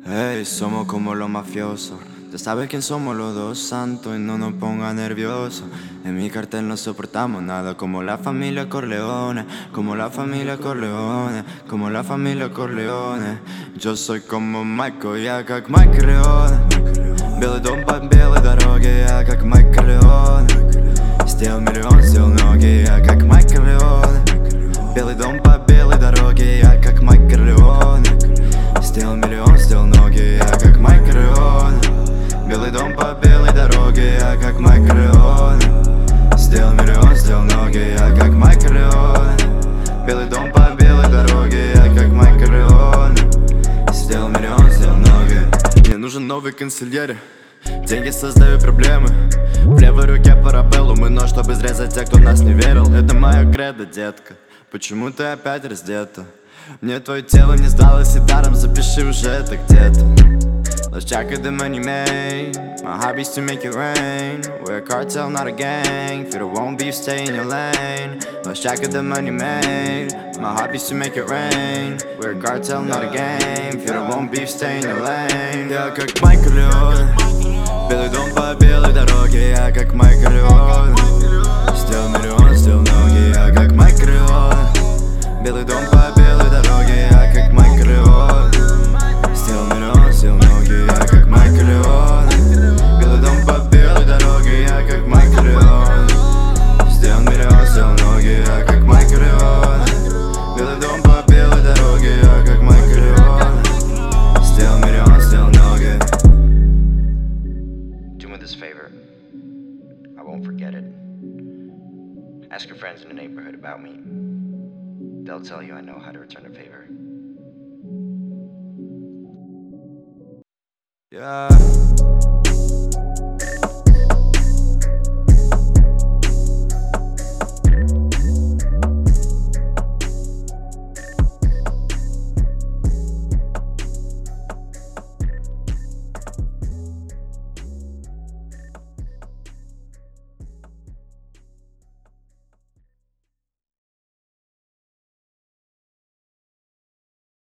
Hey, somos como los mafiosos. Ya sabes quién somos los dos santos y no nos ponga nerviosos. En mi cartel no soportamos nada, como la familia Corleone, como la familia Corleone, como la familia Corleone. Yo soy como Michael, я как Майк Корлеоне. Белый дом по белой дороге, я как Майк Корлеоне. Сделал миллион, сделал ноги, я как Майк Корлеоне. Белый дом по белой дороге, я как Майк Корлеоне. Сделал миллион, сделал ноги, я как Майк Корлеоне. Белый дом по белой дороге, я как Майк Корлеоне. Сделал миллион, сделал ноги, я как Майк Корлеоне. Белый дом по белой дороге, я как Майк Корлеоне. Сделал миллион, сделал ноги. Мне нужен новый консильери. Деньги создают проблемы. В левой руке парабеллум и нож, чтобы изрезать тех, кто в нас не верил. Это моя кредо, детка. Почему ты опять раздета? Мне твое тело не сдалось и даром, запиши уже это где-то. Let's check the money made. My hobby's to make it rain. We're a cartel, not a gang. If you don't want beef, stay in your lane. Let's check the money made. My hobby's to make it rain. We're a cartel, not a gang. If you don't want beef, stay in your lane. Я как Майк Корлеоне. Белый дом по белой дороге, я как Майк Корлеоне. Сделал миллион, сделал ноги, я как Майк Корлеоне. Белый дом по белой дороге, я как Майк Корлеоне. Сделал миллион, сделал ноги, я как Майк Корлеоне. Белый дом по белой дороге, я как Майк Корлеоне. Сделал миллион, сделал ноги, я как Майк Корлеоне. Белый дом по белой дороге, я как Майк Корлеоне. Сделал миллион, сделал ноги. Do me this favor. I won't forget it. Ask your friends in the neighborhood about me. They'll tell you I know how to return a favor. Yeah.